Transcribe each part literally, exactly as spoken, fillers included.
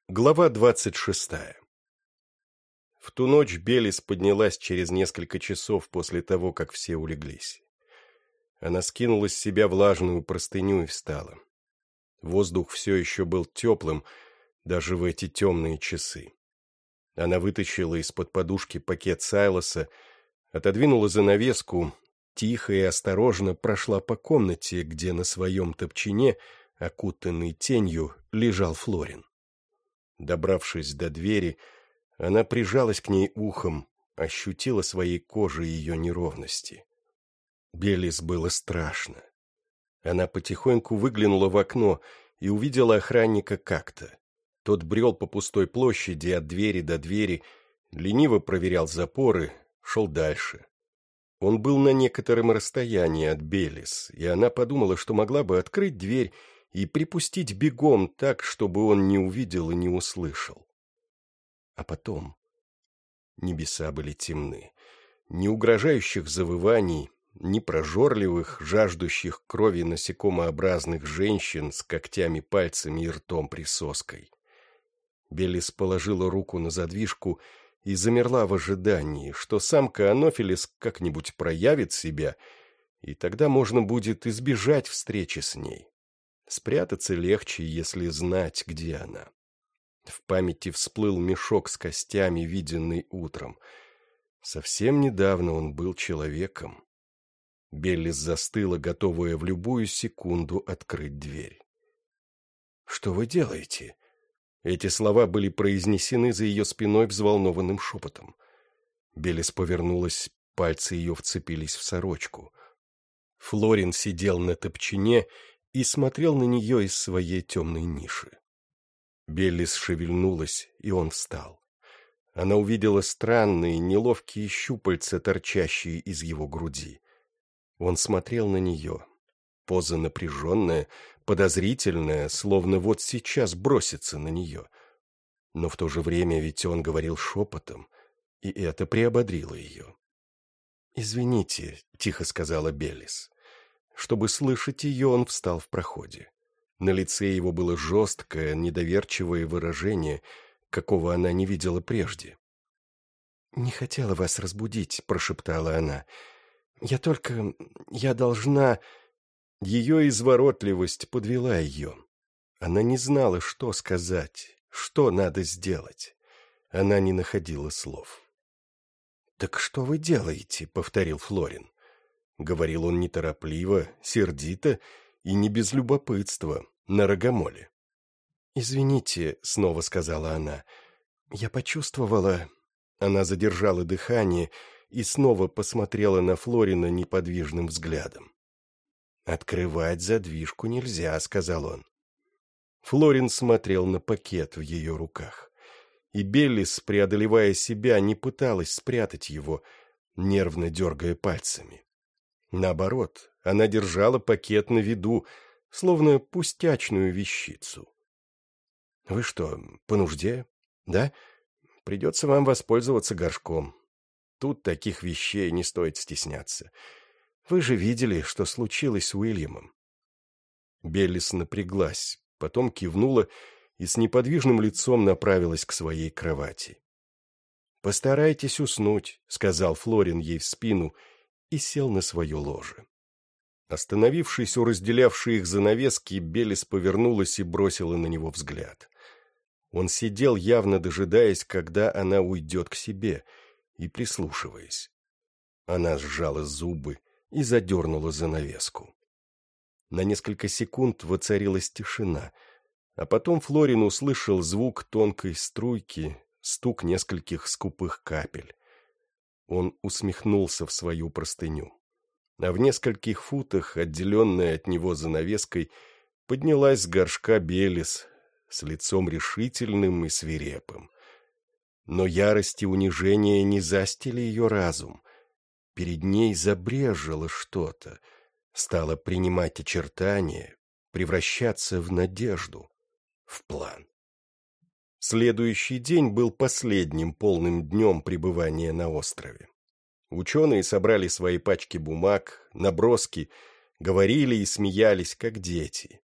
Глава двадцать шестая. В ту ночь Белис поднялась через несколько часов после того, как все улеглись. Она скинула с себя влажную простыню и встала. Воздух все еще был теплым, даже в эти темные часы. Она вытащила из-под подушки пакет Сайлоса, отодвинула занавеску, тихо и осторожно прошла по комнате, где на своем топчине, окутанный тенью, лежал Флорин. Добравшись до двери, она прижалась к ней ухом, ощутила своей кожей ее неровности. Белис было страшно. Она потихоньку выглянула в окно и увидела охранника как-то. Тот брел по пустой площади от двери до двери, лениво проверял запоры, шел дальше. Он был на некотором расстоянии от Белис, и она подумала, что могла бы открыть дверь и припустить бегом так, чтобы он не увидел и не услышал. А потом небеса были темны. Ни угрожающих завываний, ни прожорливых, жаждущих крови насекомообразных женщин с когтями, пальцами и ртом-присоской. Белис положила руку на задвижку и замерла в ожидании, что самка Анофилис как-нибудь проявит себя, и тогда можно будет избежать встречи с ней. Спрятаться легче, если знать, где она. В памяти всплыл мешок с костями, виденный утром. Совсем недавно он был человеком. Беллис застыла, готовая в любую секунду открыть дверь. «Что вы делаете?» Эти слова были произнесены за ее спиной взволнованным шепотом. Беллис повернулась, пальцы ее вцепились в сорочку. Флорин сидел на топчине и смотрел на нее из своей темной ниши. Беллис шевельнулась, и он встал. Она увидела странные, неловкие щупальца, торчащие из его груди. Он смотрел на нее. Поза напряженная, подозрительная, словно вот сейчас бросится на нее. Но в то же время ведь он говорил шепотом, и это приободрило ее. «Извините», — тихо сказала Беллис. Чтобы слышать ее, он встал в проходе. На лице его было жесткое, недоверчивое выражение, какого она не видела прежде. «Не хотела вас разбудить», — прошептала она. «Я только... я должна...» Ее изворотливость подвела ее. Она не знала, что сказать, что надо сделать. Она не находила слов. «Так что вы делаете?» — повторил Флорин. Говорил он неторопливо, сердито и не без любопытства, на рогомоле. «Извините», — снова сказала она, — «я почувствовала...» Она задержала дыхание и снова посмотрела на Флорина неподвижным взглядом. «Открывать задвижку нельзя», — сказал он. Флорин смотрел на пакет в ее руках. И Беллис, преодолевая себя, не пыталась спрятать его, нервно дергая пальцами. Наоборот, она держала пакет на виду, словно пустячную вещицу. «Вы что, по нужде? Да? Придется вам воспользоваться горшком. Тут таких вещей не стоит стесняться. Вы же видели, что случилось с Уильямом». Беллис напряглась, потом кивнула и с неподвижным лицом направилась к своей кровати. «Постарайтесь уснуть», — сказал Флорин ей в спину, и сел на свое ложе. Остановившись у разделявшей их занавески, Беллис повернулась и бросила на него взгляд. Он сидел, явно дожидаясь, когда она уйдет к себе, и прислушиваясь. Она сжала зубы и задернула занавеску. На несколько секунд воцарилась тишина, а потом Флорин услышал звук тонкой струйки, стук нескольких скупых капель. Он усмехнулся в свою простыню. А в нескольких футах, отделенная от него занавеской, поднялась с горшка Беллис с лицом решительным и свирепым. Но ярость и унижение не застили ее разум. Перед ней забрежило что-то, стало принимать очертания, превращаться в надежду, в план. Следующий день был последним полным днем пребывания на острове. Ученые собрали свои пачки бумаг, наброски, говорили и смеялись, как дети.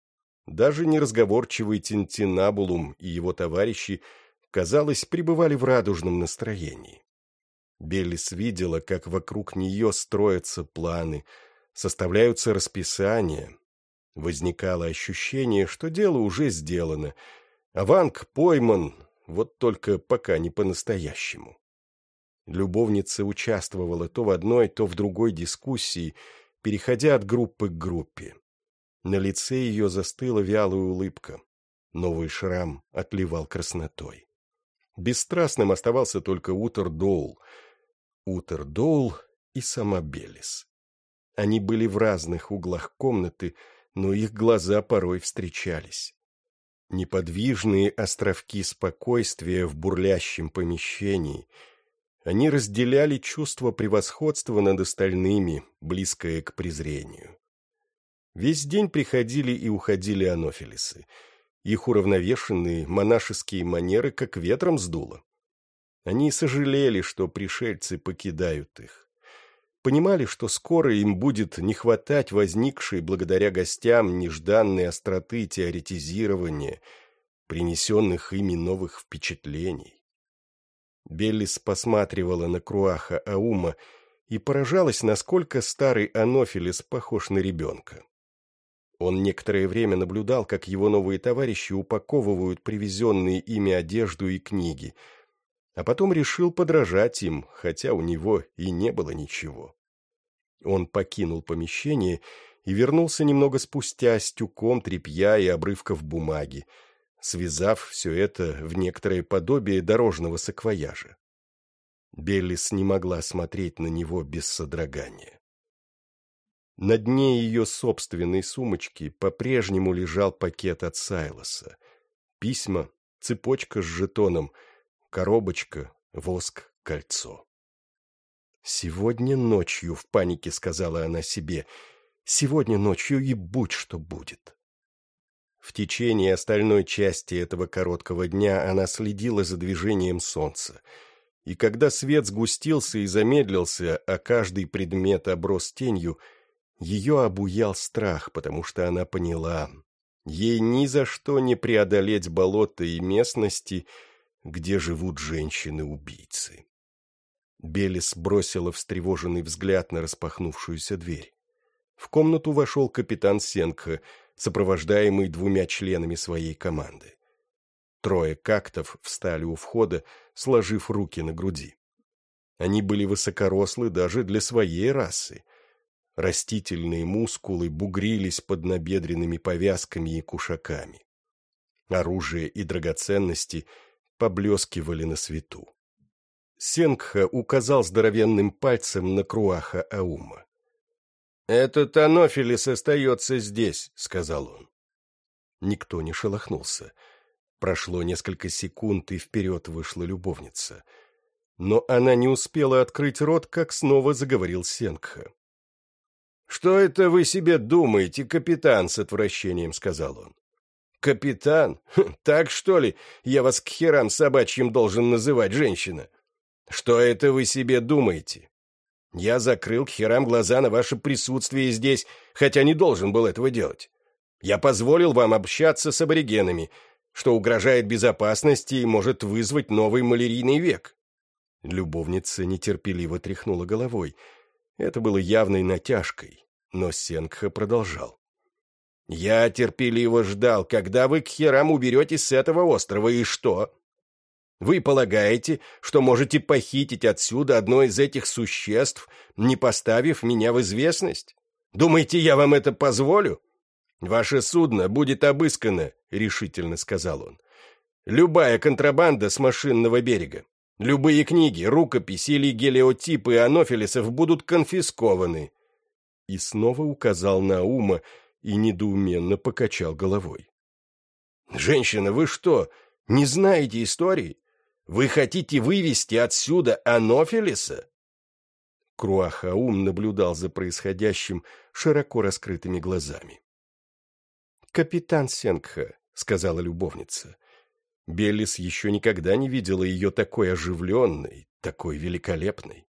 Даже неразговорчивый Тинтинабулум и его товарищи, казалось, пребывали в радужном настроении. Беллис видела, как вокруг нее строятся планы, составляются расписания. Возникало ощущение, что дело уже сделано, а Ванг пойман, вот только пока не по-настоящему. Любовница участвовала то в одной, то в другой дискуссии, переходя от группы к группе. На лице ее застыла вялая улыбка. Новый шрам отливал краснотой. Бесстрастным оставался только Утер Доул. Утер Доул и сама Беллис. Они были в разных углах комнаты, но их глаза порой встречались. Неподвижные островки спокойствия в бурлящем помещении. Они разделяли чувство превосходства над остальными, близкое к презрению. Весь день приходили и уходили анофилисы. Их уравновешенные монашеские манеры как ветром сдуло. Они сожалели, что пришельцы покидают их. Понимали, что скоро им будет не хватать возникшей благодаря гостям нежданной остроты теоретизирования, принесенных ими новых впечатлений. Беллис посматривала на Круаха Аума и поражалась, насколько старый анофилис похож на ребенка. Он некоторое время наблюдал, как его новые товарищи упаковывают привезенные ими одежду и книги, а потом решил подражать им, хотя у него и не было ничего. Он покинул помещение и вернулся немного спустя с тюком тряпья и обрывков бумаги, связав все это в некоторое подобие дорожного саквояжа. Беллис не могла смотреть на него без содрогания. На дне ее собственной сумочки по-прежнему лежал пакет от Сайлоса. Письма, цепочка с жетоном, коробочка, воск, кольцо. «Сегодня ночью», — в панике сказала она себе, — «сегодня ночью и будь что будет». В течение остальной части этого короткого дня она следила за движением солнца, и когда свет сгустился и замедлился, а каждый предмет оброс тенью, ее обуял страх, потому что она поняла, ей ни за что не преодолеть болота и местности, где живут женщины-убийцы. Беллис бросила встревоженный взгляд на распахнувшуюся дверь. В комнату вошел капитан Сенгха, сопровождаемый двумя членами своей команды. Трое кактов встали у входа, сложив руки на груди. Они были высокорослы даже для своей расы. Растительные мускулы бугрились под набедренными повязками и кушаками. Оружие и драгоценности поблескивали на свету. Сенгха указал здоровенным пальцем на Круаха Аума. «Этот анофилис остается здесь», — сказал он. Никто не шелохнулся. Прошло несколько секунд, и вперед вышла любовница. Но она не успела открыть рот, как снова заговорил Сенгха. «Что это вы себе думаете, капитан?» — с отвращением сказал он. «Капитан? Так, что ли, я вас к херам собачьим должен называть, женщина? Что это вы себе думаете? Я закрыл к херам глаза на ваше присутствие здесь, хотя не должен был этого делать. Я позволил вам общаться с аборигенами, что угрожает безопасности и может вызвать новый малярийный век». Любовница нетерпеливо тряхнула головой. Это было явной натяжкой, но Сенгха продолжал. «Я терпеливо ждал, когда вы к херам уберетесь с этого острова, и что? Вы полагаете, что можете похитить отсюда одно из этих существ, не поставив меня в известность? Думаете, я вам это позволю? Ваше судно будет обыскано», — решительно сказал он. «Любая контрабанда с машинного берега, любые книги, рукописи или гелиотипы анофилисов будут конфискованы». И снова указал на Аума и недоуменно покачал головой. «Женщина, вы что, не знаете истории? Вы хотите вывести отсюда анофилиса?» Круах Аум наблюдал за происходящим широко раскрытыми глазами. «Капитан Сенгха», — сказала любовница. Беллис еще никогда не видела ее такой оживленной, такой великолепной.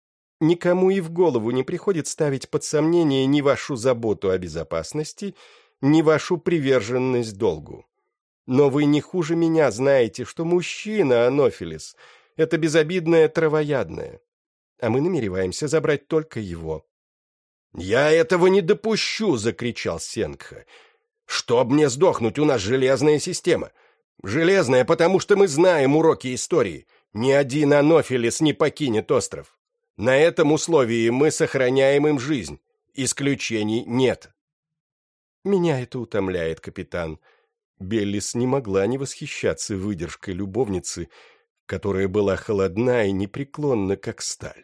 «Никому и в голову не приходит ставить под сомнение ни вашу заботу о безопасности, ни вашу приверженность долгу. Но вы не хуже меня знаете, что мужчина, Анофилис, — это безобидное травоядное, а мы намереваемся забрать только его». «Я этого не допущу!» — закричал Сенгха. «Чтоб мне сдохнуть, у нас железная система. Железная, потому что мы знаем уроки истории. Ни один Анофилис не покинет остров. На этом условии мы сохраняем им жизнь. Исключений нет». «Меня это утомляет, капитан». Беллис не могла не восхищаться выдержкой любовницы, которая была холодна и непреклонна, как сталь.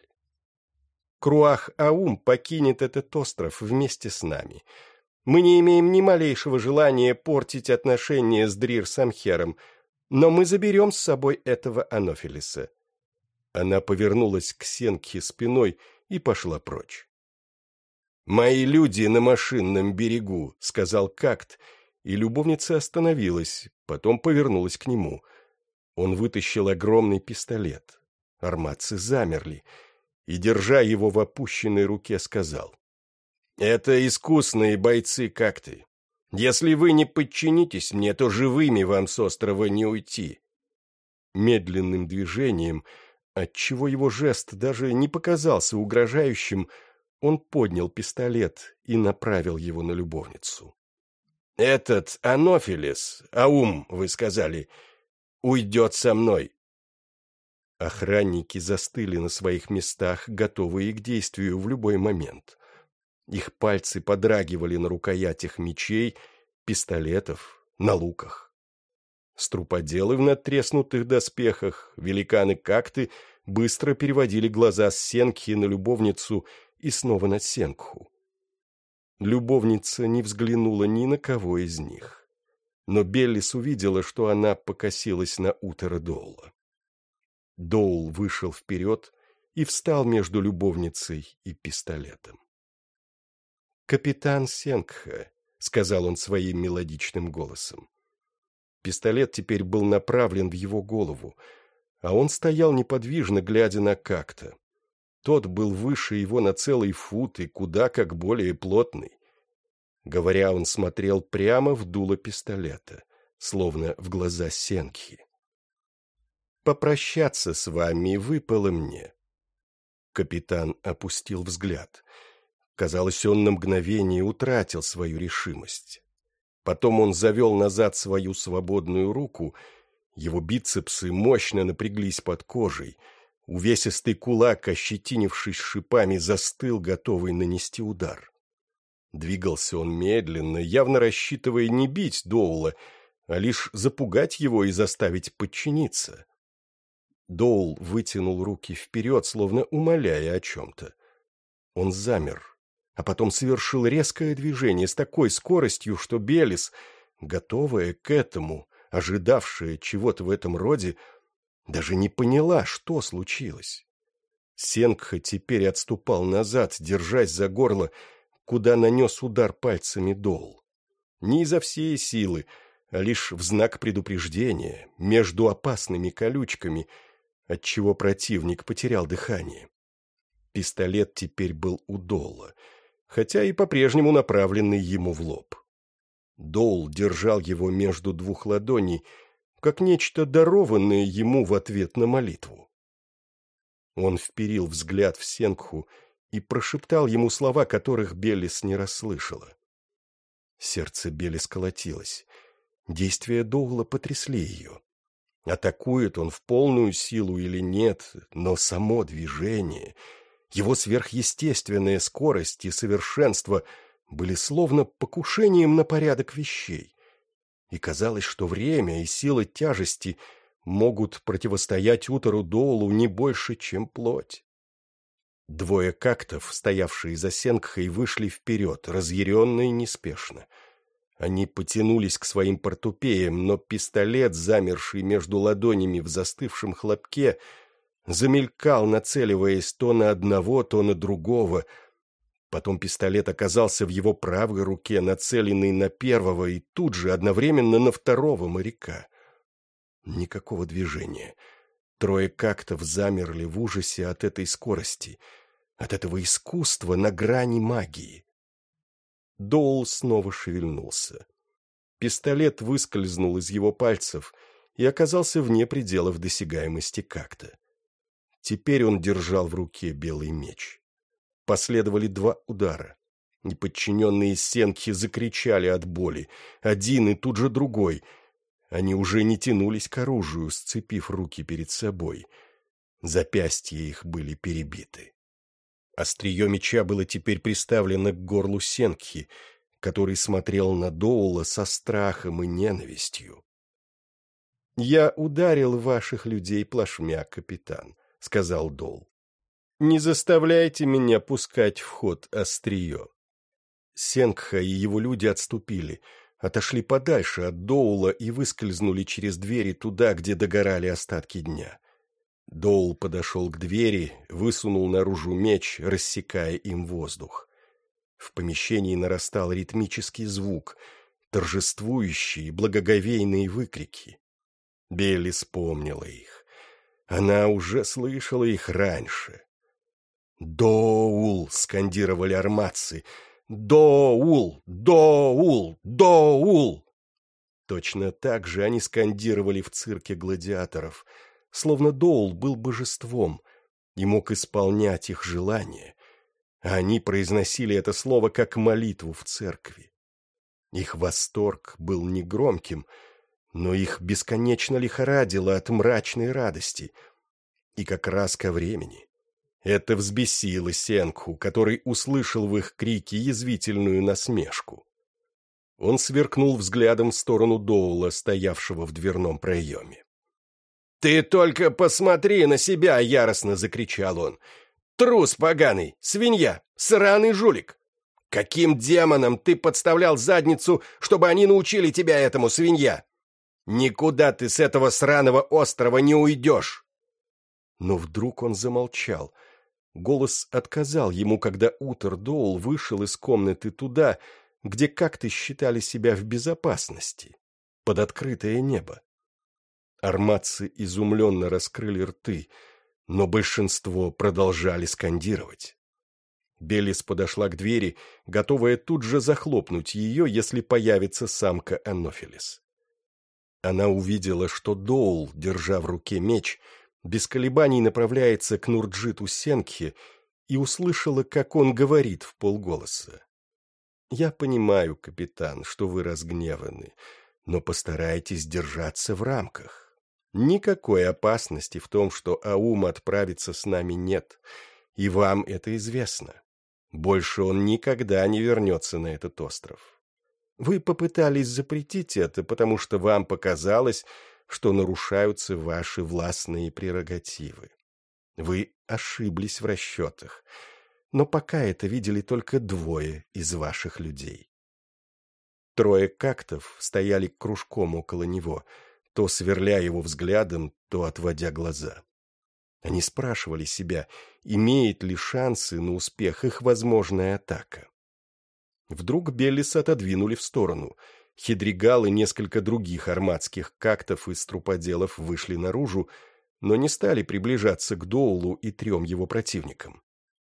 Круах-Аум покинет этот остров вместе с нами. Мы не имеем ни малейшего желания портить отношения с Дрир-Самхером, но мы заберем с собой этого Анофилиса». Она повернулась к Сенгхе спиной и пошла прочь. «Мои люди на машинном берегу», — сказал Какт, и любовница остановилась, потом повернулась к нему. Он вытащил огромный пистолет. Арматцы замерли, и, держа его в опущенной руке, сказал: «Это искусные бойцы Какты. Если вы не подчинитесь мне, то живыми вам с острова не уйти». Медленным движением, отчего его жест даже не показался угрожающим, он поднял пистолет и направил его на любовницу. «Этот Анофилис, Аум, вы сказали, уйдет со мной». Охранники застыли на своих местах, готовые к действию в любой момент. Их пальцы подрагивали на рукоятях мечей, пистолетов, на луках. Струподелы в надтреснутых доспехах, великаны Какты быстро переводили глаза с Сенгхи на любовницу и снова на Сенгху. Любовница не взглянула ни на кого из них, но Беллис увидела, что она покосилась на Утера Доула. Доул вышел вперед и встал между любовницей и пистолетом. «Капитан Сенгха», — сказал он своим мелодичным голосом. Пистолет теперь был направлен в его голову, а он стоял неподвижно, глядя на Какта. Тот был выше его на целый фут и куда как более плотный. Говоря, он смотрел прямо в дуло пистолета, словно в глаза Сенгхи. «Попрощаться с вами выпало мне». Капитан опустил взгляд. Казалось, он на мгновение утратил свою решимость. Потом он завел назад свою свободную руку, его бицепсы мощно напряглись под кожей, увесистый кулак, ощетинившись шипами, застыл, готовый нанести удар. Двигался он медленно, явно рассчитывая не бить Доула, а лишь запугать его и заставить подчиниться. Доул вытянул руки вперед, словно умоляя о чем-то. Он замер, а потом совершил резкое движение с такой скоростью, что Беллис, готовая к этому, ожидавшая чего-то в этом роде, даже не поняла, что случилось. Сенгха теперь отступал назад, держась за горло, куда нанес удар пальцами Доул. Не изо всей силы, а лишь в знак предупреждения, между опасными колючками, отчего противник потерял дыхание. Пистолет теперь был у Доула, хотя и по-прежнему направленный ему в лоб. Доул держал его между двух ладоней, как нечто дарованное ему в ответ на молитву. Он вперил взгляд в Сенгху и прошептал ему слова, которых Беллис не расслышала. Сердце Беллис колотилось. Действия Доула потрясли ее. Атакует он в полную силу или нет, но само движение, его сверхъестественная скорость и совершенство были словно покушением на порядок вещей. И казалось, что время и сила тяжести могут противостоять Утеру Доулу не больше, чем плоть. Двое кактов, стоявшие за Сенгхой, вышли вперед, разъяренно и неспешно. Они потянулись к своим портупеям, но пистолет, замерший между ладонями в застывшем хлопке, замелькал, нацеливаясь то на одного, то на другого. Потом пистолет оказался в его правой руке, нацеленный на первого и тут же одновременно на второго моряка. Никакого движения. Трое кактов замерли в ужасе от этой скорости, от этого искусства на грани магии. Доул снова шевельнулся. Пистолет выскользнул из его пальцев и оказался вне пределов досягаемости как-то. Теперь он держал в руке белый меч. Последовали два удара. Неподчиненные сенкхи закричали от боли, один и тут же другой. Они уже не тянулись к оружию, сцепив руки перед собой. Запястья их были перебиты. Острие меча было теперь приставлено к горлу сенкхи, который смотрел на Доула со страхом и ненавистью. «Я ударил ваших людей плашмя, капитан», — сказал Доул. «Не заставляйте меня пускать в ход острие». Сенгха и его люди отступили, отошли подальше от Доула и выскользнули через двери туда, где догорали остатки дня. Доул подошел к двери, высунул наружу меч, рассекая им воздух. В помещении нарастал ритмический звук, торжествующие, благоговейные выкрики. Белли вспомнила их. Она уже слышала их раньше. «Доул!» — скандировали арматцы. «Доул! Доул! Доул!» Точно так же они скандировали в цирке гладиаторов, словно Доул был божеством и мог исполнять их желания, а они произносили это слово как молитву в церкви. Их восторг был негромким, но их бесконечно лихорадило от мрачной радости, и как раз ко времени. Это взбесило Сенгху, который услышал в их крике язвительную насмешку. Он сверкнул взглядом в сторону Доула, стоявшего в дверном проеме. «Ты только посмотри на себя!» — яростно закричал он. «Трус поганый! Свинья! Сраный жулик! Каким демоном ты подставлял задницу, чтобы они научили тебя этому, свинья? Никуда ты с этого сраного острова не уйдешь!» Но вдруг он замолчал. Голос отказал ему, когда Утер Доул вышел из комнаты туда, где как-то считали себя в безопасности, под открытое небо. Арматцы изумленно раскрыли рты, но большинство продолжали скандировать. Беллис подошла к двери, готовая тут же захлопнуть ее, если появится самка Анофилис. Она увидела, что Доул, держа в руке меч, без колебаний направляется к Нурджиту Сенгхе, и услышала, как он говорит вполголоса. «Я понимаю, капитан, что вы разгневаны, но постарайтесь держаться в рамках. Никакой опасности в том, что Аум отправится с нами, нет, и вам это известно. Больше он никогда не вернется на этот остров. Вы попытались запретить это, потому что вам показалось, что нарушаются ваши властные прерогативы. Вы ошиблись в расчетах, но пока это видели только двое из ваших людей». Трое кактов стояли кружком около него, то сверля его взглядом, то отводя глаза. Они спрашивали себя, имеет ли шансы на успех их возможная атака. Вдруг Беллис отодвинули в сторону. Хидригал и несколько других арматских кактов и струподелов вышли наружу, но не стали приближаться к Доулу и трем его противникам.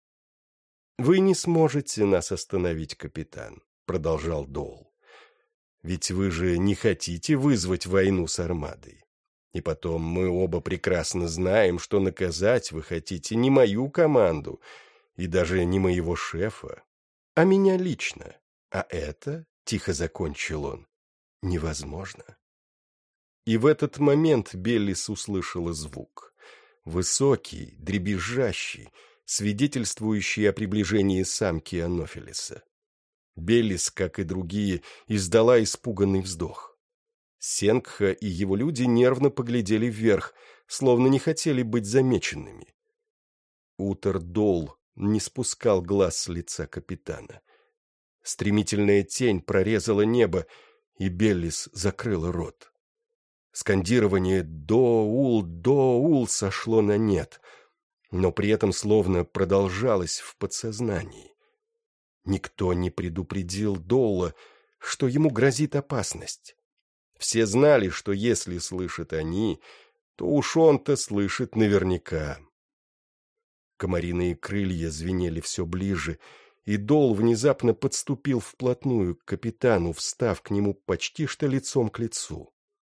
«Вы не сможете нас остановить, капитан», — продолжал Доул. «Ведь вы же не хотите вызвать войну с армадой. И потом мы оба прекрасно знаем, что наказать вы хотите не мою команду и даже не моего шефа, а меня лично. А это, — тихо закончил он, — невозможно». И в этот момент Беллис услышала звук. Высокий, дребезжащий, свидетельствующий о приближении самки Анофилиса. Беллис, как и другие, издала испуганный вздох. Сенгха и его люди нервно поглядели вверх, словно не хотели быть замеченными. Утер Доул не спускал глаз с лица капитана. Стремительная тень прорезала небо, и Беллис закрыла рот. Скандирование «Доул! Доул!» сошло на нет, но при этом словно продолжалось в подсознании. Никто не предупредил Доула, что ему грозит опасность. Все знали, что если слышат они, то уж он-то слышит наверняка. Комариные крылья звенели все ближе, и Доул внезапно подступил вплотную к капитану, встав к нему почти что лицом к лицу.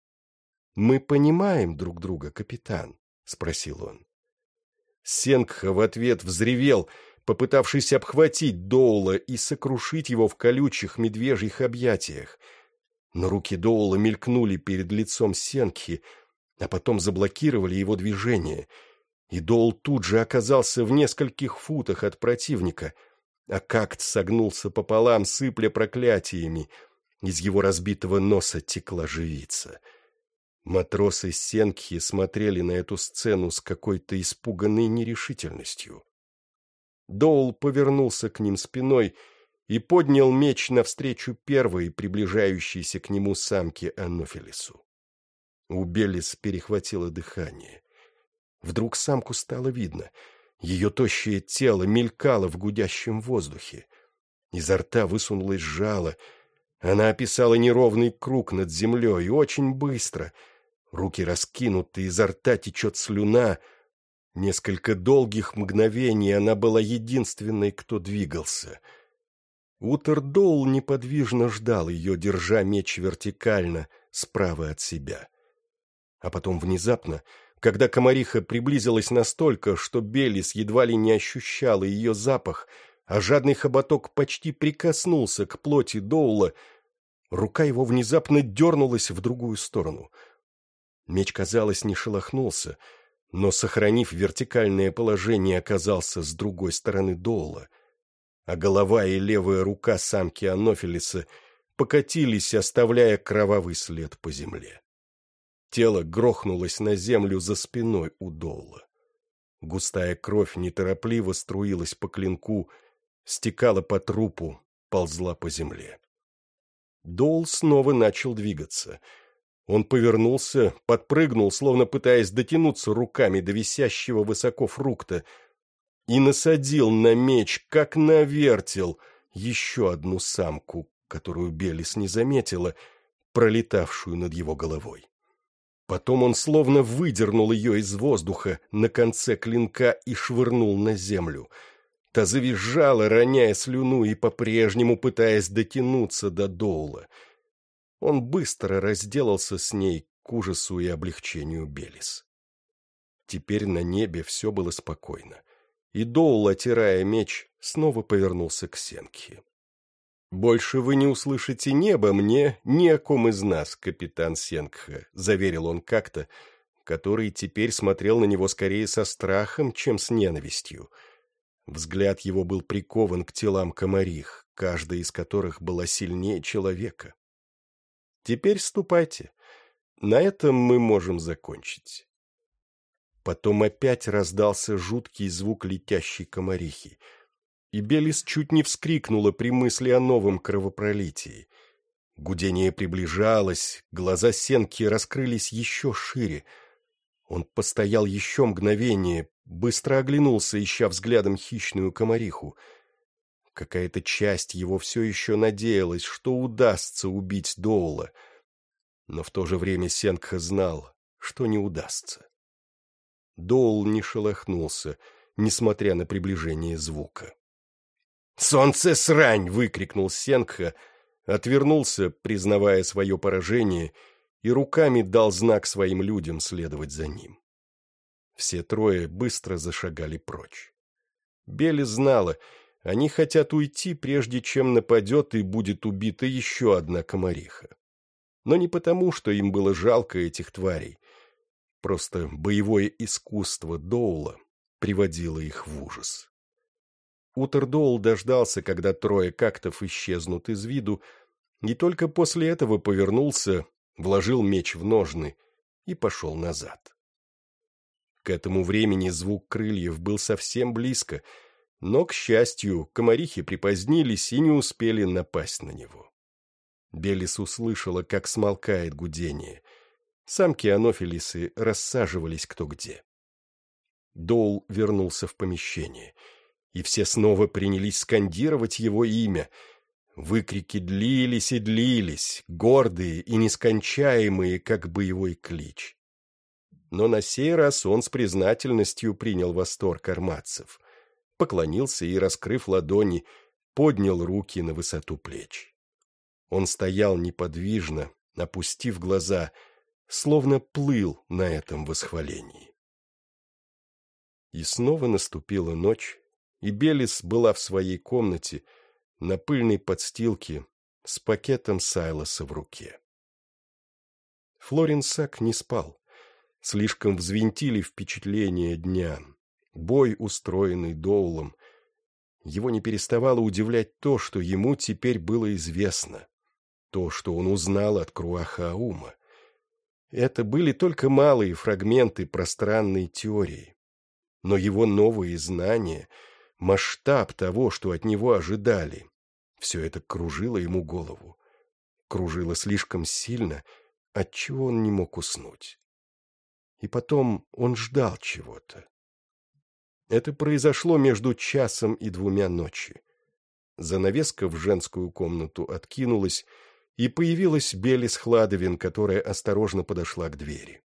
«Мы понимаем друг друга, капитан?» — спросил он. Сенгха в ответ взревел, попытавшись обхватить Доула и сокрушить его в колючих медвежьих объятиях. Но руки Доула мелькнули перед лицом Сенгхи, а потом заблокировали его движение, и Доул тут же оказался в нескольких футах от противника, а Какт согнулся пополам, сыпля проклятиями. Из его разбитого носа текла живица. Матросы Сенгхи смотрели на эту сцену с какой-то испуганной нерешительностью. Доул повернулся к ним спиной и поднял меч навстречу первой приближающейся к нему самке Анофелису. У Белис перехватило дыхание. Вдруг самку стало видно. Ее тощее тело мелькало в гудящем воздухе. Изо рта высунулось жало. Она описала неровный круг над землей, очень быстро. Руки раскинуты, изо рта течет слюна. Несколько долгих мгновений она была единственной, кто двигался. Утер Доул неподвижно ждал ее, держа меч вертикально, справа от себя. А потом внезапно, когда комариха приблизилась настолько, что Белис едва ли не ощущала ее запах, а жадный хоботок почти прикоснулся к плоти Доула, рука его внезапно дернулась в другую сторону. Меч, казалось, не шелохнулся, но, сохранив вертикальное положение, оказался с другой стороны Доула, а голова и левая рука самки Анофелиса покатились, оставляя кровавый след по земле. Тело грохнулось на землю за спиной у Доула. Густая кровь неторопливо струилась по клинку, стекала по трупу, ползла по земле. Доул снова начал двигаться. Он повернулся, подпрыгнул, словно пытаясь дотянуться руками до висящего высоко фрукта, и насадил на меч, как на вертел, еще одну самку, которую Белис не заметила, пролетавшую над его головой. Потом он словно выдернул ее из воздуха на конце клинка и швырнул на землю. Та завизжала, роняя слюну и по-прежнему пытаясь дотянуться до Доула. Он быстро разделался с ней к ужасу и облегчению Белис. Теперь на небе все было спокойно, и Доул, отирая меч, снова повернулся к Сенгхи. «Больше вы не услышите ни обо мне, ни о ком из нас, капитан Сенгха», — заверил он как-то, который теперь смотрел на него скорее со страхом, чем с ненавистью. Взгляд его был прикован к телам комарих, каждая из которых была сильнее человека. «Теперь ступайте. На этом мы можем закончить». Потом опять раздался жуткий звук летящей комарихи, и Белис чуть не вскрикнула при мысли о новом кровопролитии. Гудение приближалось, глаза Сенгхи раскрылись еще шире. Он постоял еще мгновение, быстро оглянулся, ища взглядом хищную комариху. Какая-то часть его все еще надеялась, что удастся убить Доула, но в то же время Сенгха знал, что не удастся. Доул не шелохнулся, несмотря на приближение звука. «Солнце срань!» — выкрикнул Сенгха, отвернулся, признавая свое поражение, и руками дал знак своим людям следовать за ним. Все трое быстро зашагали прочь. Белис знала, они хотят уйти, прежде чем нападет и будет убита еще одна комариха. Но не потому, что им было жалко этих тварей. Просто боевое искусство Доула приводило их в ужас. Утер Доул дождался, когда трое кактов исчезнут из виду, и только после этого повернулся, вложил меч в ножны и пошел назад. К этому времени звук крыльев был совсем близко, но, к счастью, комарихи припозднились и не успели напасть на него. Белис услышала, как смолкает гудение. Самки Анофелисы рассаживались кто где. Доул вернулся в помещение, и все снова принялись скандировать его имя. Выкрики длились и длились, гордые и нескончаемые, как боевой клич. Но на сей раз он с признательностью принял восторг арматцев. Поклонился и, раскрыв ладони, поднял руки на высоту плеч. Он стоял неподвижно, опустив глаза, словно плыл на этом восхвалении. И снова наступила ночь, и Белис была в своей комнате, на пыльной подстилке, с пакетом Сайлоса в руке. Флорин Сак не спал. Слишком взвинтили впечатления дня. Бой, устроенный Доулом. Его не переставало удивлять то, что ему теперь было известно. То, что он узнал от Круаха-Аума. Это были только малые фрагменты пространной теории. Но его новые знания, масштаб того, что от него ожидали, все это кружило ему голову. Кружило слишком сильно, отчего он не мог уснуть. И потом он ждал чего-то. Это произошло между часом и двумя ночи. Занавеска в женскую комнату откинулась, и появилась Белис Хладовин, которая осторожно подошла к двери.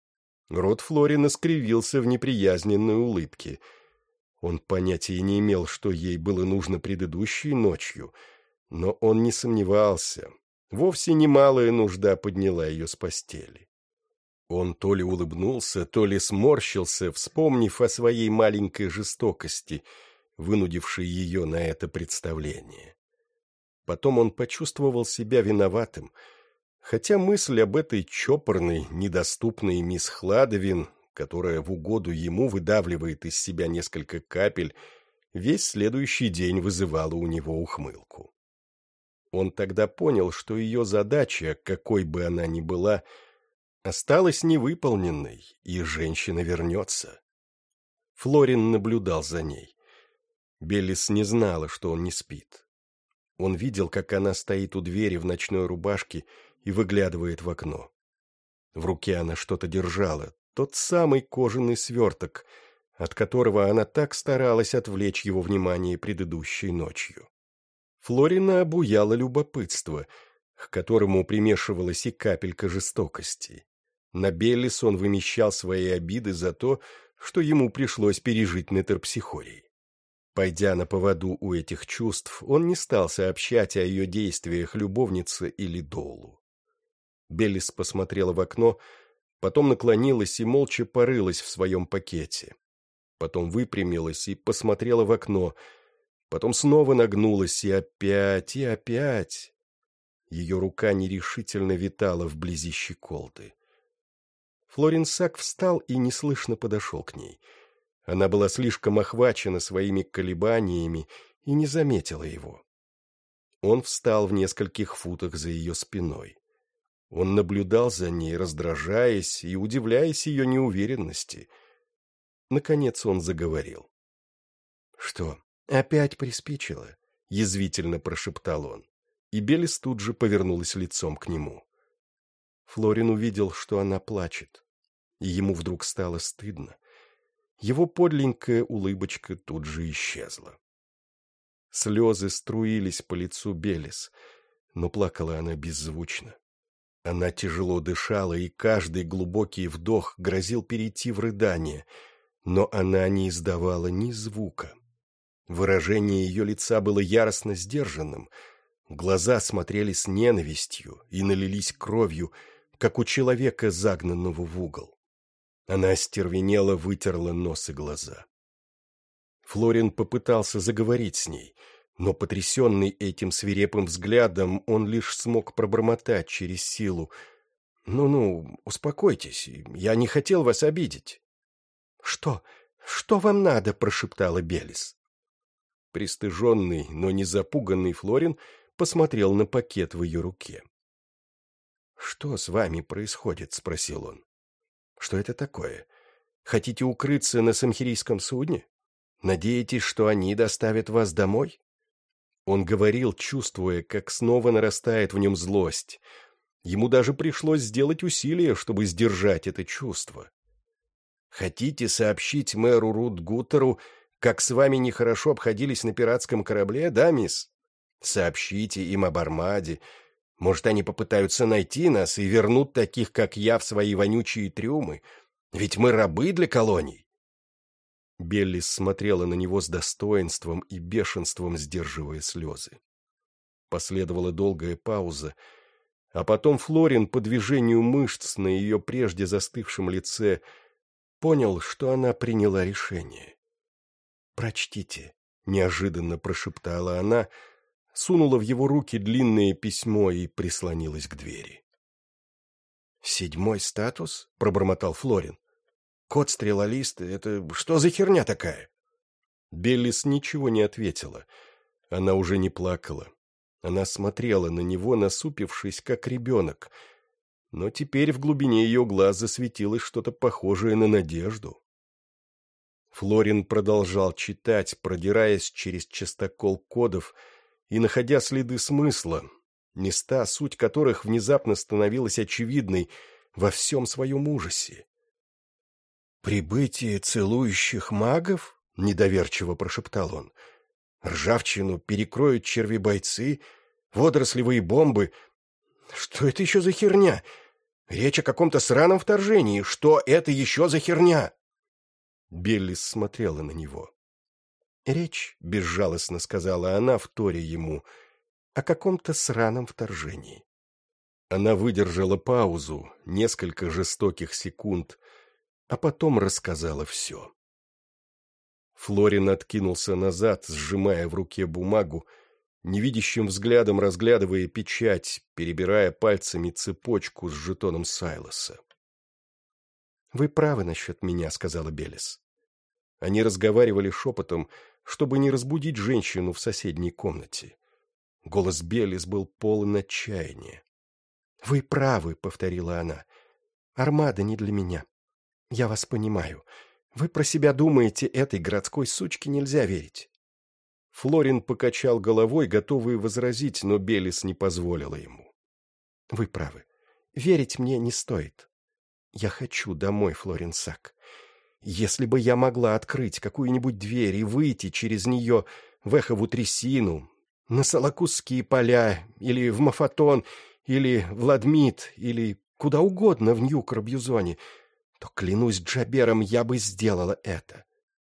Рот Флорина скривился в неприязненной улыбке. Он понятия не имел, что ей было нужно предыдущей ночью, но он не сомневался. Вовсе немалая нужда подняла ее с постели. Он то ли улыбнулся, то ли сморщился, вспомнив о своей маленькой жестокости, вынудившей ее на это представление. Потом он почувствовал себя виноватым, хотя мысль об этой чопорной, недоступной мисс Хладовин, которая в угоду ему выдавливает из себя несколько капель, весь следующий день вызывала у него ухмылку. Он тогда понял, что ее задача, какой бы она ни была, осталась невыполненной, и женщина вернется. Флорин наблюдал за ней. Белис не знала, что он не спит. Он видел, как она стоит у двери в ночной рубашке и выглядывает в окно. В руке она что-то держала, тот самый кожаный сверток, от которого она так старалась отвлечь его внимание предыдущей ночью. Флорина обуяло любопытство, к которому примешивалась и капелька жестокости. На Беллис он вымещал свои обиды за то, что ему пришлось пережить на терпсихории. Пойдя на поводу у этих чувств, он не стал сообщать о ее действиях любовнице или Доулу. Беллис посмотрела в окно, потом наклонилась и молча порылась в своем пакете. Потом выпрямилась и посмотрела в окно, потом снова нагнулась и опять, и опять. Ее рука нерешительно витала вблизи щеколды. Флорин Сак встал и неслышно подошел к ней. Она была слишком охвачена своими колебаниями и не заметила его. Он встал в нескольких футах за ее спиной. Он наблюдал за ней, раздражаясь и удивляясь ее неуверенности. Наконец он заговорил. — Что, опять приспичило? — язвительно прошептал он. И Белис тут же повернулась лицом к нему. Флорин увидел, что она плачет, и ему вдруг стало стыдно. Его подленькая улыбочка тут же исчезла. Слезы струились по лицу Белис, но плакала она беззвучно. Она тяжело дышала, и каждый глубокий вдох грозил перейти в рыдание, но она не издавала ни звука. Выражение ее лица было яростно сдержанным, глаза смотрели с ненавистью и налились кровью, как у человека, загнанного в угол. Она остервенело вытерла нос и глаза. Флорин попытался заговорить с ней, но, потрясенный этим свирепым взглядом, он лишь смог пробормотать через силу: «Ну-ну, успокойтесь, я не хотел вас обидеть». «Что? Что вам надо?» — прошептала Белис. Пристыженный, но не запуганный Флорин посмотрел на пакет в ее руке. «Что с вами происходит?» — спросил он. «Что это такое? Хотите укрыться на самхирийском судне? Надеетесь, что они доставят вас домой?» Он говорил, чувствуя, как снова нарастает в нем злость. Ему даже пришлось сделать усилие, чтобы сдержать это чувство. «Хотите сообщить мэру Рут-Гуттеру, как с вами нехорошо обходились на пиратском корабле, да, мисс? Сообщите им об Армаде. Может, они попытаются найти нас и вернут таких, как я, в свои вонючие трюмы. Ведь мы рабы для колоний». Беллис смотрела на него с достоинством и бешенством, сдерживая слезы. Последовала долгая пауза, а потом Флорин по движению мышц на ее прежде застывшем лице понял, что она приняла решение. «Прочтите», — неожиданно прошептала она, сунула в его руки длинное письмо и прислонилась к двери. «Седьмой статус?» — пробормотал Флорин. «Код стрелолиста — это что за херня такая?» Беллис ничего не ответила. Она уже не плакала. Она смотрела на него, насупившись, как ребенок. Но теперь в глубине ее глаз засветилось что-то похожее на надежду. Флорин продолжал читать, продираясь через частокол кодов и находя следы смысла, места, суть которых внезапно становилась очевидной во всем своем ужасе. «Прибытие целующих магов?» — недоверчиво прошептал он. «Ржавчину перекроют черви-бойцы, водорослевые бомбы. Что это еще за херня? Речь о каком-то сраном вторжении. Что это еще за херня?» Беллис смотрела на него. «Речь, — безжалостно сказала она, вторя ему, — о каком-то сраном вторжении». Она выдержала паузу, несколько жестоких секунд, а потом рассказала все. Флорин откинулся назад, сжимая в руке бумагу, невидящим взглядом разглядывая печать, перебирая пальцами цепочку с жетоном Сайлоса. «Вы правы насчет меня», — сказала Беллис. Они разговаривали шепотом, чтобы не разбудить женщину в соседней комнате. Голос Беллис был полон отчаяния. «Вы правы», — повторила она. «Армада не для меня. Я вас понимаю. Вы про себя думаете, этой городской сучке нельзя верить». Флорин покачал головой, готовый возразить, но Беллис не позволила ему. «Вы правы. Верить мне не стоит. Я хочу домой, Флорин Сак. Если бы я могла открыть какую-нибудь дверь и выйти через нее в Эхову трясину, на Солокусские поля, или в Мафатон, или в Ладмит, или куда угодно в Нью-Крабьюзоне, то, клянусь Джабером, я бы сделала это».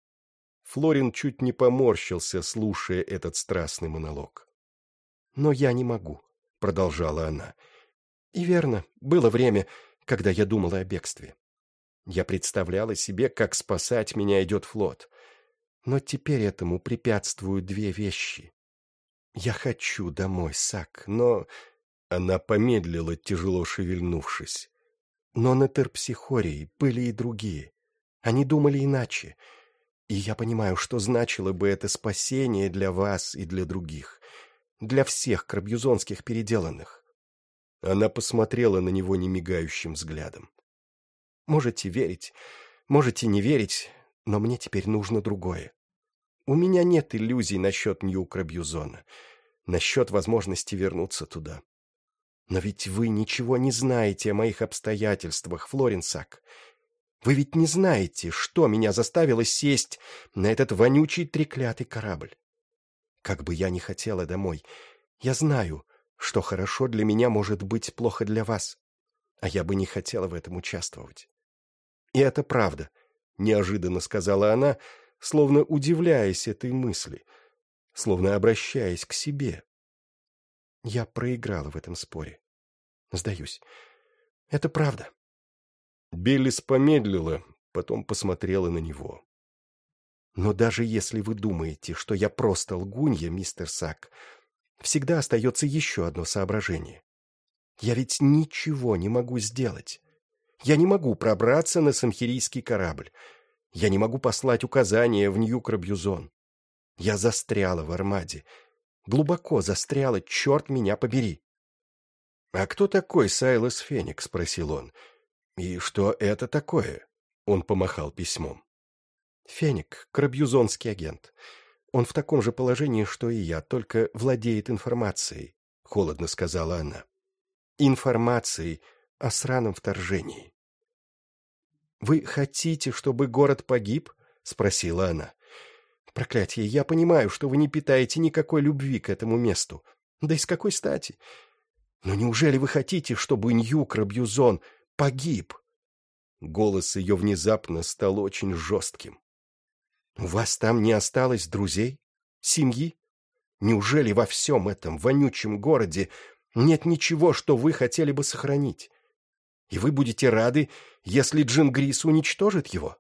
Флорин чуть не поморщился, слушая этот страстный монолог. «Но я не могу», — продолжала она. «И верно, было время, когда я думала о бегстве. Я представляла себе, как спасать меня идет флот. Но теперь этому препятствуют две вещи. Я хочу домой, Сак, но...» Она помедлила, тяжело шевельнувшись. «Но на Терпсихории были и другие. Они думали иначе. И я понимаю, что значило бы это спасение для вас и для других. Для всех крабьюзонских переделанных». Она посмотрела на него немигающим взглядом. «Можете верить, можете не верить, но мне теперь нужно другое. У меня нет иллюзий насчет Нью-Крабьюзона, насчет возможности вернуться туда. Но ведь вы ничего не знаете о моих обстоятельствах, Флорин Сак. Вы ведь не знаете, что меня заставило сесть на этот вонючий треклятый корабль. Как бы я ни хотела домой, я знаю, что хорошо для меня может быть плохо для вас, а я бы не хотела в этом участвовать. И это правда, — неожиданно сказала она, словно удивляясь этой мысли, словно обращаясь к себе. Я проиграла в этом споре. Сдаюсь. Это правда. Беллис помедлила, потом посмотрела на него. «Но даже если вы думаете, что я просто лгунья, мистер Сак, всегда остается еще одно соображение. Я ведь ничего не могу сделать. Я не могу пробраться на самхирийский корабль. Я не могу послать указания в Нью-Крабьюзон. Я застряла в Армаде. Глубоко застряла, черт меня побери». «А кто такой Сайлос Феникс?» — спросил он. «И что это такое?» — он помахал письмом. «Феник — крабьюзонский агент. Он в таком же положении, что и я, только владеет информацией», — холодно сказала она. «Информацией о сраном вторжении». «Вы хотите, чтобы город погиб?» — спросила она. «Проклятье, я понимаю, что вы не питаете никакой любви к этому месту. Да и с какой стати? Но неужели вы хотите, чтобы Нью-Крабьюзон погиб?» Голос ее внезапно стал очень жестким. У вас там не осталось друзей? Семьи? Неужели во всем этом вонючем городе нет ничего, что вы хотели бы сохранить? И вы будете рады, если Джингрис уничтожит его?»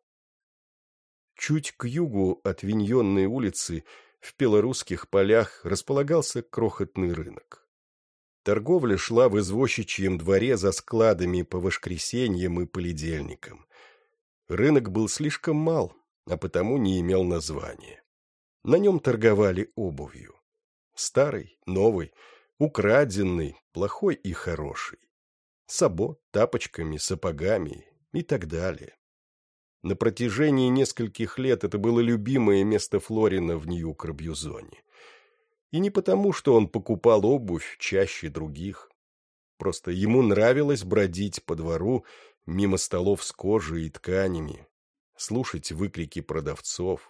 Чуть к югу от Виньонной улицы в белорусских полях располагался крохотный рынок. Торговля шла в извозчичьем дворе за складами по воскресеньям и понедельникам. Рынок был слишком мал, а потому не имел названия. На нем торговали обувью. Старой, новой, украденной, плохой и хорошей. Сабо, тапочками, сапогами и так далее. На протяжении нескольких лет это было любимое место Флорина в Нью-Крабьюзоне. И не потому, что он покупал обувь чаще других. Просто ему нравилось бродить по двору мимо столов с кожей и тканями, слушать выкрики продавцов.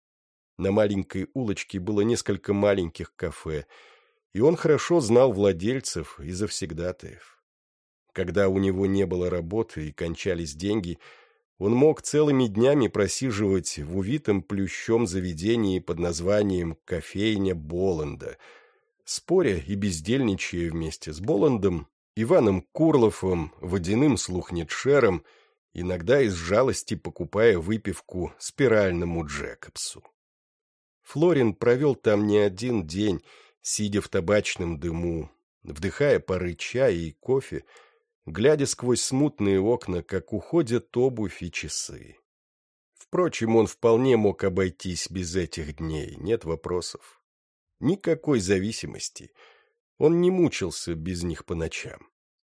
На маленькой улочке было несколько маленьких кафе, и он хорошо знал владельцев и завсегдатаев. Когда у него не было работы и кончались деньги, он мог целыми днями просиживать в увитом плющом заведении под названием «Кофейня Боланда», споря и бездельничая вместе с Боландом, Иваном Курловым, водяным слухнетшером, иногда из жалости покупая выпивку спиральному Джекобсу. Флорин провел там не один день, сидя в табачном дыму, вдыхая пары чая и кофе, глядя сквозь смутные окна, как уходят обувь и часы. Впрочем, он вполне мог обойтись без этих дней, нет вопросов. Никакой зависимости. Он не мучился без них по ночам.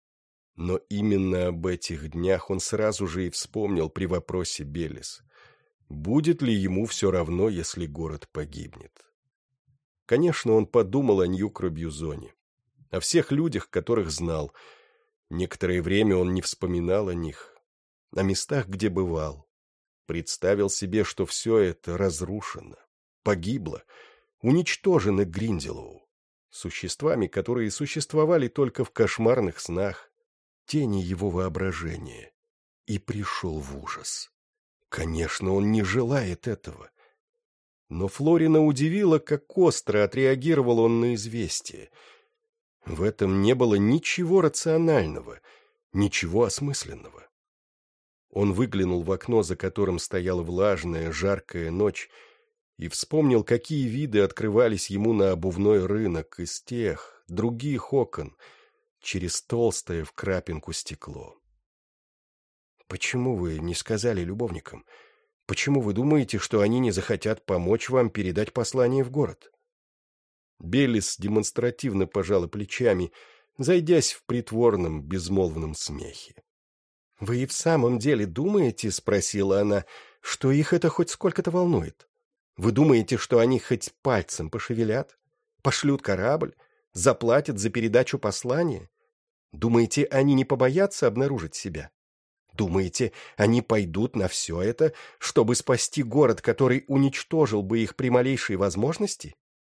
Но именно об этих днях он сразу же и вспомнил при вопросе Белис. Будет ли ему все равно, если город погибнет? Конечно, он подумал о Нью-Крабьюзоне, о всех людях, которых знал. Некоторое время он не вспоминал о них, о местах, где бывал. Представил себе, что все это разрушено, погибло, уничтожено Гринделоу, существами, которые существовали только в кошмарных снах, тени его воображения, и пришел в ужас. Конечно, он не желает этого. Но Флорина удивило, как остро отреагировал он на известие. В этом не было ничего рационального, ничего осмысленного. Он выглянул в окно, за которым стояла влажная, жаркая ночь, и вспомнил, какие виды открывались ему на обувной рынок из тех, других окон, через толстое в крапинку стекло. «Почему вы не сказали любовникам? Почему вы думаете, что они не захотят помочь вам передать послание в город?» Белис демонстративно пожала плечами, зайдясь в притворном, безмолвном смехе. «Вы и в самом деле думаете, — спросила она, — что их это хоть сколько-то волнует? Вы думаете, что они хоть пальцем пошевелят? Пошлют корабль? Заплатят за передачу послания? Думаете, они не побоятся обнаружить себя? Думаете, они пойдут на все это, чтобы спасти город, который уничтожил бы их при малейшей возможности?»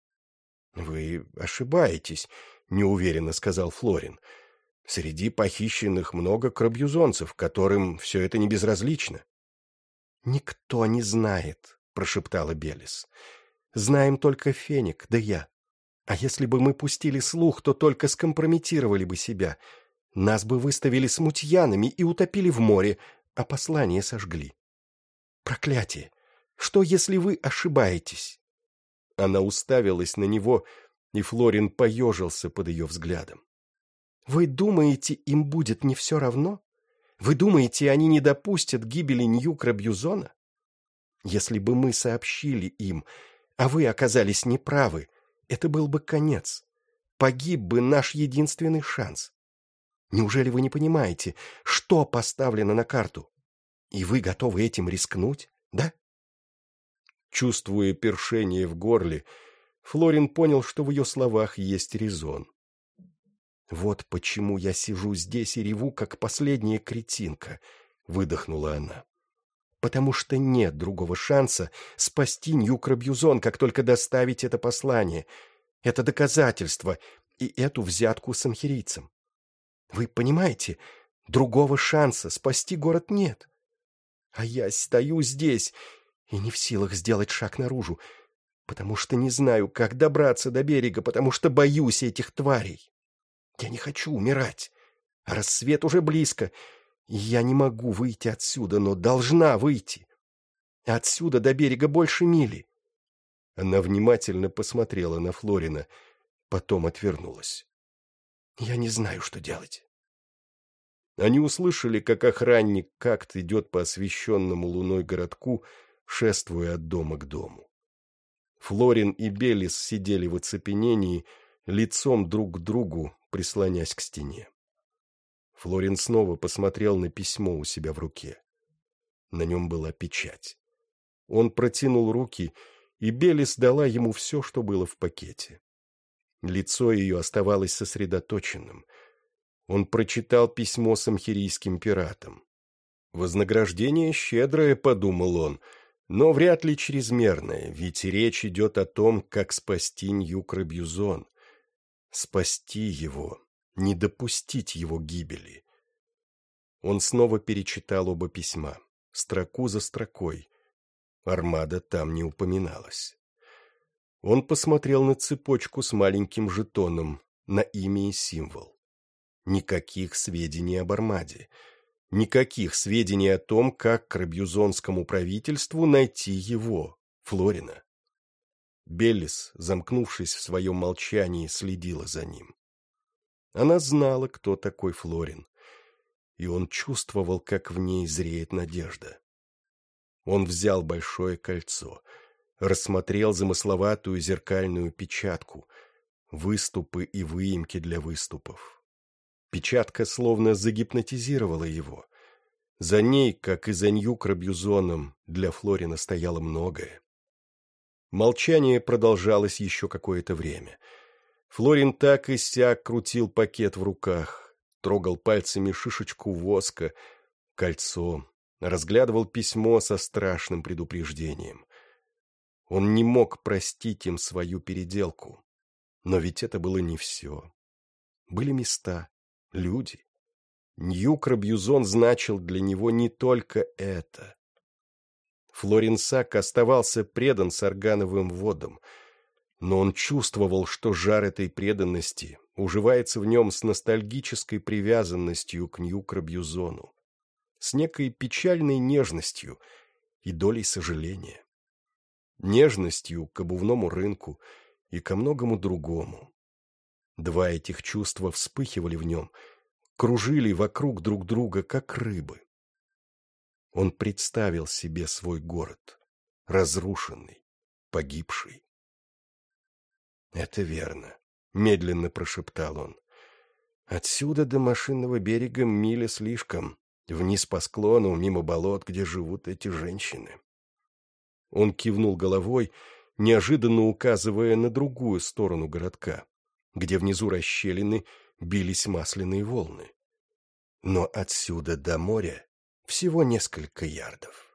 «Вы ошибаетесь», — неуверенно сказал Флорин. «Среди похищенных много крабьюзонцев, которым все это не безразлично». «Никто не знает», — прошептала Белис. «Знаем только Феник, да я. А если бы мы пустили слух, то только скомпрометировали бы себя. Нас бы выставили смутьянами и утопили в море, а послание сожгли. Проклятие! Что, если вы ошибаетесь?» Она уставилась на него, и Флорин поежился под ее взглядом. «Вы думаете, им будет не все равно? Вы думаете, они не допустят гибели Нью-Крабьюзона? Если бы мы сообщили им, а вы оказались неправы, это был бы конец. Погиб бы наш единственный шанс. Неужели вы не понимаете, что поставлено на карту? И вы готовы этим рискнуть, да?» Чувствуя першение в горле, Флорин понял, что в ее словах есть резон. «Вот почему я сижу здесь и реву, как последняя кретинка», — выдохнула она. «Потому что нет другого шанса спасти Нью-Крабьюзон, как только доставить это послание, это доказательство и эту взятку с анхерийцем. Вы понимаете, другого шанса спасти город нет. А я стою здесь и не в силах сделать шаг наружу, потому что не знаю, как добраться до берега, потому что боюсь этих тварей. Я не хочу умирать, а рассвет уже близко, и я не могу выйти отсюда, но должна выйти. Отсюда до берега больше мили». Она внимательно посмотрела на Флорина, потом отвернулась. «Я не знаю, что делать». Они услышали, как охранник как-то идет по освещенному луной городку, шествуя от дома к дому. Флорин и Беллис сидели в оцепенении, лицом друг к другу, прислонясь к стене. Флорин снова посмотрел на письмо у себя в руке. На нем была печать. Он протянул руки, и Беллис дала ему все, что было в пакете. Лицо ее оставалось сосредоточенным. Он прочитал письмо самхирийским пиратам. «Вознаграждение щедрое», — подумал он, — «но вряд ли чрезмерное, ведь речь идет о том, как спасти Ньюк-Рабьюзон. Спасти его, не допустить его гибели». Он снова перечитал оба письма, строку за строкой. Армада там не упоминалась. Он посмотрел на цепочку с маленьким жетоном, на имя и символ. Никаких сведений об Армаде. Никаких сведений о том, как к рабьюзонскому правительству найти его, Флорина. Беллис, замкнувшись в своем молчании, следила за ним. Она знала, кто такой Флорин, и он чувствовал, как в ней зреет надежда. Он взял большое кольцо, рассмотрел замысловатую зеркальную печатку, выступы и выемки для выступов. Печатка словно загипнотизировала его. За ней, как и за Ньюк-Рабьюзоном, для Флорина стояло многое. Молчание продолжалось еще какое-то время. Флорин так и сяк крутил пакет в руках, трогал пальцами шишечку воска, кольцо, разглядывал письмо со страшным предупреждением. Он не мог простить им свою переделку. Но ведь это было не все. Были места, люди. Ньюк-Рабьюзон значил для него не только это. Флорин Сак оставался предан Саргановым водам, но он чувствовал, что жар этой преданности уживается в нем с ностальгической привязанностью к Ньюк-Рабьюзону, с некой печальной нежностью и долей сожаления. Нежностью к обувному рынку и ко многому другому. Два этих чувства вспыхивали в нем, кружили вокруг друг друга, как рыбы. Он представил себе свой город, разрушенный, погибший. «Это верно», — медленно прошептал он. «Отсюда до машинного берега миля слишком, вниз по склону, мимо болот, где живут эти женщины». Он кивнул головой, неожиданно указывая на другую сторону городка, где внизу расщелины бились масляные волны. Но отсюда до моря всего несколько ярдов.